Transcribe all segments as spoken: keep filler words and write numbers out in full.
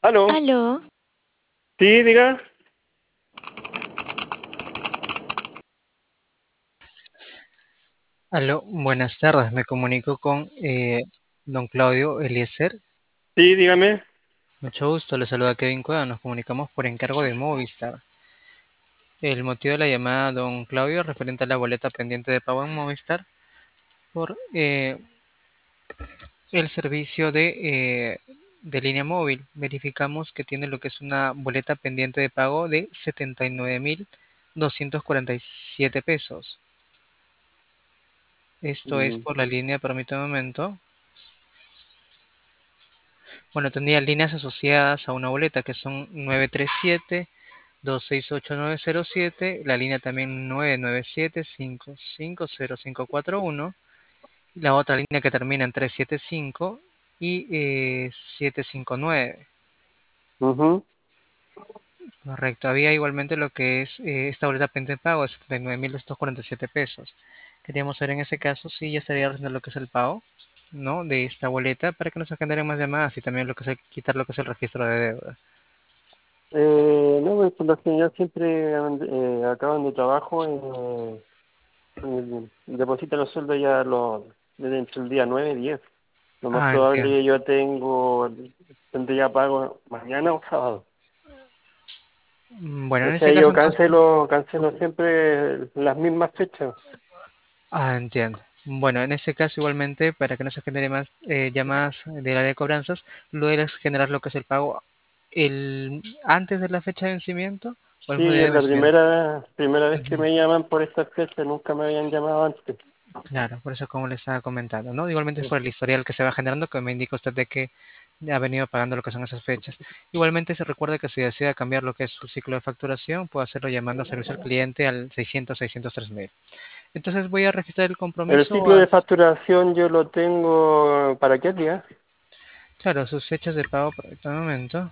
¿Aló? Aló, Sí, diga. Aló, buenas tardes. Me comunico con eh, don Claudio Eliezer. Sí, dígame. Mucho gusto. Le saluda Kevin Cueva. Nos comunicamos por encargo de Movistar. El motivo de la llamada, don Claudio, es referente a la boleta pendiente de pago en Movistar por eh, el servicio de, eh, de línea móvil. Verificamos que tiene lo que es una boleta pendiente de pago de setenta y nueve mil doscientos cuarenta y siete pesos. Esto es Mm, por la línea, permítame un momento. Bueno, tendría líneas asociadas a una boleta que son nueve tres siete, dos seis ocho nueve cero siete, la línea también nueve nueve siete, cinco cinco cero cinco cuatro uno, y la otra línea que termina en trescientos setenta y cinco y eh, setecientos cincuenta y nueve. ujú. Correcto, había igualmente lo que es eh, esta boleta pendiente de pago de setenta y nueve mil doscientos cuarenta y siete pesos. Queríamos saber en ese caso si ya estaría haciendo lo que es el pago, ¿no? De esta boleta para que no se generen más llamadas y también lo que es el- quitar lo que es el registro de deuda. Eh, no, pues por lo general siempre eh, acá donde trabajo, eh, eh, depositan los sueldos ya los, desde entre el día nueve y diez. Lo más Ah, probable entiendo. que yo tengo, tendría pago mañana o sábado. Mm, Bueno, O en sea, ese caso yo entonces, cancelo, cancelo siempre las mismas fechas. ah, entiendo. Bueno, en ese caso igualmente, para que no se genere más eh, llamadas del área de cobranzas, lo debes generar lo que es el pago el antes de la fecha de vencimiento o el Sí, mismo día es de la vencimiento. primera, primera vez que Ujú. me llaman por esta fecha, nunca me habían llamado antes. Claro, por eso como le estaba comentando, ¿no? Igualmente es por el historial que se va generando, que me indica usted de que ha venido pagando lo que son esas fechas. Igualmente se recuerda que si desea cambiar lo que es su ciclo de facturación, puede hacerlo llamando a servicio al cliente al seiscientos seiscientos tres mil. Entonces voy a registrar el El compromiso. ciclo de facturación yo lo tengo para qué día. Claro, sus fechas de pago por este momento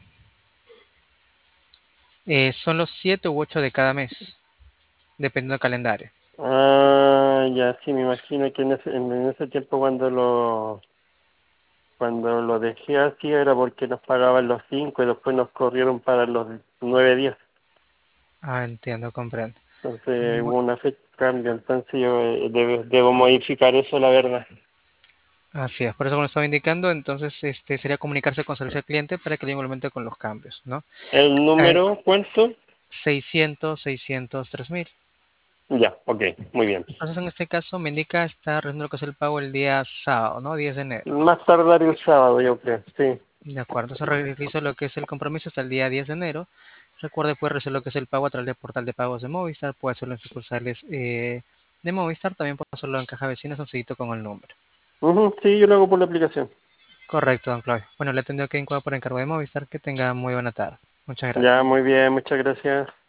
eh, son los siete u ocho de cada mes, dependiendo del calendario. Ah, ya sí, me imagino que en ese, en, en ese tiempo cuando lo cuando lo dejé así era porque nos pagaban los cinco y después nos corrieron para los nueve días. Ah, entiendo, comprendo. Entonces Bu- hubo una fecha de cambio, entonces yo eh, debo, debo modificar eso, la verdad. Así es, por eso como lo estaba indicando, entonces este sería comunicarse con servicio al cliente para que le igualmente con los cambios, ¿no? El Eh, número, ¿cuánto? seiscientos, seiscientos tres mil. Ya, ok, muy bien. Entonces en este caso me indica estar realizando lo que es el pago el día sábado, ¿no? diez de enero. Más tardar el sábado, yo creo, sí. De acuerdo, entonces realizo lo que es el compromiso hasta el día diez de enero. Recuerde, puede realizar lo que es el pago a través del portal de pagos de Movistar, puede hacerlo en sucursales eh, de Movistar, también puede hacerlo en caja vecina, sencillito con el número. Ujú, sí, yo lo hago por la aplicación. Correcto, don Claudio. Bueno, le atendido que en por encargo de Movistar, que tenga muy buena tarde. Muchas Ya, gracias. muy bien, muchas gracias.